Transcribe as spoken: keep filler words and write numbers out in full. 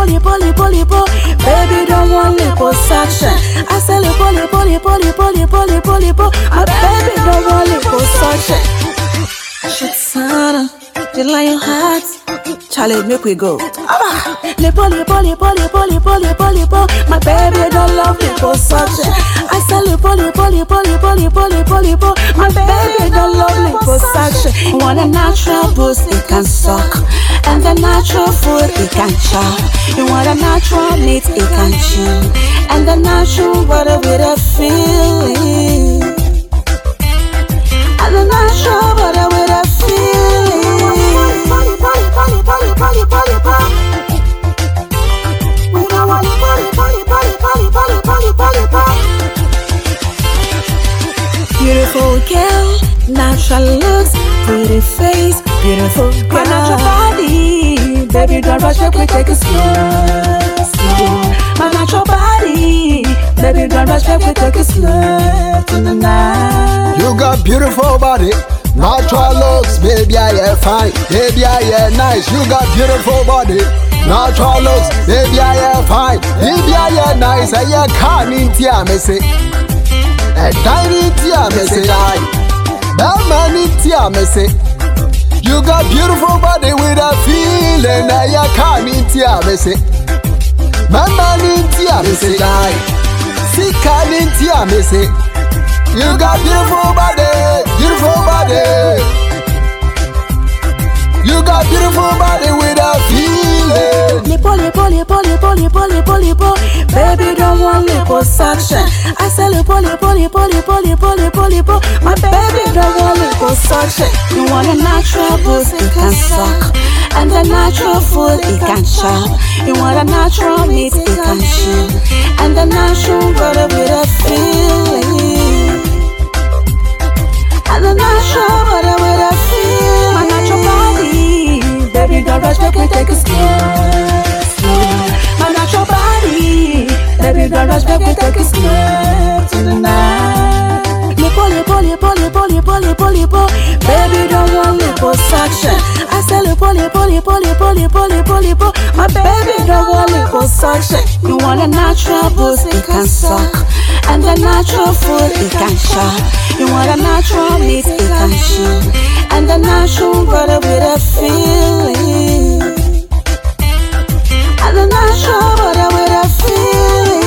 lipo, lipo, lipo. Baby don't want liposuction. I say lipo, lipo, lipo, lipo, lipo, lipo, lipo. My baby don't want liposuction. Shit, son, you like your heart? Charlie, make we go. Lipo, lipo, lipo, lipo, lipo, lipo, lipo. My baby don't love liposuction. I say lipo, lipo, lipo, lipo, lipo, lipo, lipo. My baby don't love liposuction. You want a natural boost, it can suck. And the natural food, it can chop. You want a natural meat, it can chew. And the natural butter with a feeling. And the natural butter with a feeling. Poly, poly, poly, poly, poly, poly, poly. We don't want poly, poly, poly, poly, poly, poly, poly, poly. Beautiful girl, natural looks, pretty face, beautiful girl. My natural body, baby don't rush, make we take it slow, slow. My natural body, baby don't rush, make we take it slow tonight. You got beautiful body, natural looks, baby I am fine, baby I am nice. You got beautiful body, natural looks, baby I am fine, baby I am nice. I am coming to you, me say, a tiny tia, me say, that man in tia, me say. You got beautiful body with a feeling, I am coming to you, me say. My man in tia, me say, see coming to you, me say. You got beautiful body, beautiful body. You got beautiful body with a feeling. Lipo, lipo, lipo, lipo, lipo, lipo, lipo. Baby don't want liposuction. I say lipo, lipo, lipo, lipo, lipo, lipo, lipo. My baby don't want liposuction. You want a natural boost, it can suck. And the natural food, it can chop. You want a natural meat, it can chew. And the natural butter with a feeling. And the natural butter with a feeling. My natural body, baby don't rush, make we take it slow, slow. My natural body, baby don't rush, make we take it slow tonight. Lipo, lipo, lipo, lipo, lipo, lipo, lipo. Baby don't want liposuction. I say lipo, lipo, lipo, lipo, lipo, lipo, lipo. My baby don't want liposuction. You want a natural boost, it can suck. And the natural food, it can chop. You want a natural meat, it can chew. And the natural butter with a feeling. And the natural butter with a feeling.